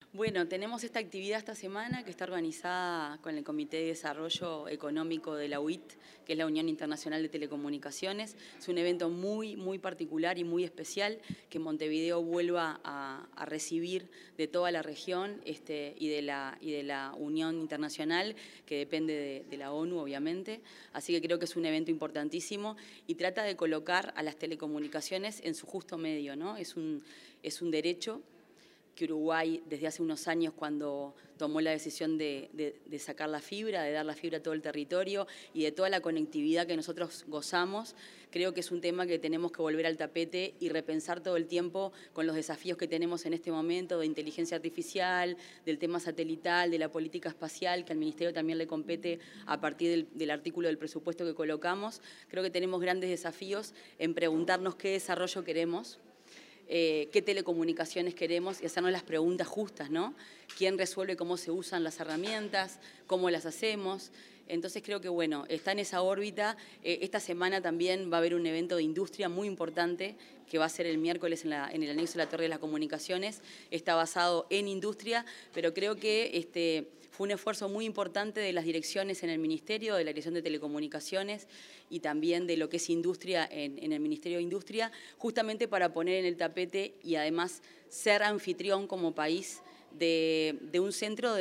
Bueno, tenemos esta actividad esta semana que está organizada con el Comité de Desarrollo Económico de la UIT, que es la Unión Internacional de Telecomunicaciones. Es un evento muy particular y muy especial que Montevideo vuelva a recibir de toda la región y de la Unión Internacional, que depende de la ONU, obviamente. Así que creo que es un evento importantísimo y trata de colocar a las telecomunicaciones en su justo medio, ¿no? Es un derecho que Uruguay desde hace unos años, cuando tomó la decisión de sacar la fibra, de dar la fibra a todo el territorio y de toda la conectividad que nosotros gozamos, creo que es un tema que tenemos que volver al tapete y repensar todo el tiempo con los desafíos que tenemos en este momento de inteligencia artificial, del tema satelital, de la política espacial, que al Ministerio también le compete a partir del artículo del presupuesto que colocamos. Creo que tenemos grandes desafíos en preguntarnos qué desarrollo queremos, qué telecomunicaciones queremos y hacernos las preguntas justas, ¿no? ¿Quién resuelve cómo se usan las herramientas? ¿Cómo las hacemos? Entonces creo que, bueno, está en esa órbita. Esta semana también va a haber un evento de industria muy importante que va a ser el miércoles en el anexo de la Torre de las Comunicaciones. Está basado en industria, pero creo que fue un esfuerzo muy importante de las direcciones en el Ministerio, de la Dirección de Telecomunicaciones y también de lo que es industria en el Ministerio de Industria, justamente para poner en el tapete y además ser anfitrión como país de un centro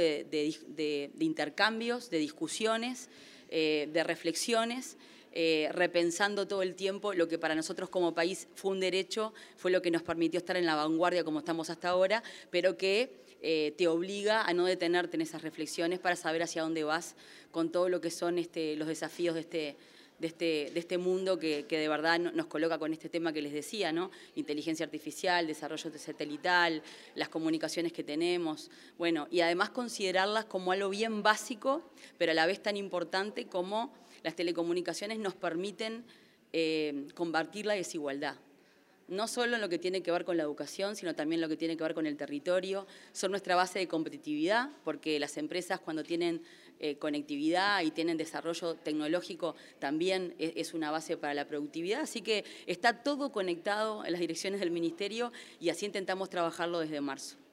de intercambios, de discusiones, de reflexiones, repensando todo el tiempo lo que para nosotros como país fue un derecho, fue lo que nos permitió estar en la vanguardia como estamos hasta ahora, pero que te obliga a no detenerte en esas reflexiones para saber hacia dónde vas con todo lo que son los desafíos de este mundo que de verdad nos coloca con este tema que les decía, ¿no? Inteligencia artificial, desarrollo satelital, las comunicaciones que tenemos, bueno, y además considerarlas como algo bien básico, pero a la vez tan importante como las telecomunicaciones nos permiten combatir la desigualdad. No solo en lo que tiene que ver con la educación, sino también lo que tiene que ver con el territorio. Son nuestra base de competitividad, porque las empresas cuando tienen conectividad y tienen desarrollo tecnológico también es una base para la productividad. Así que está todo conectado en las direcciones del Ministerio y así intentamos trabajarlo desde marzo.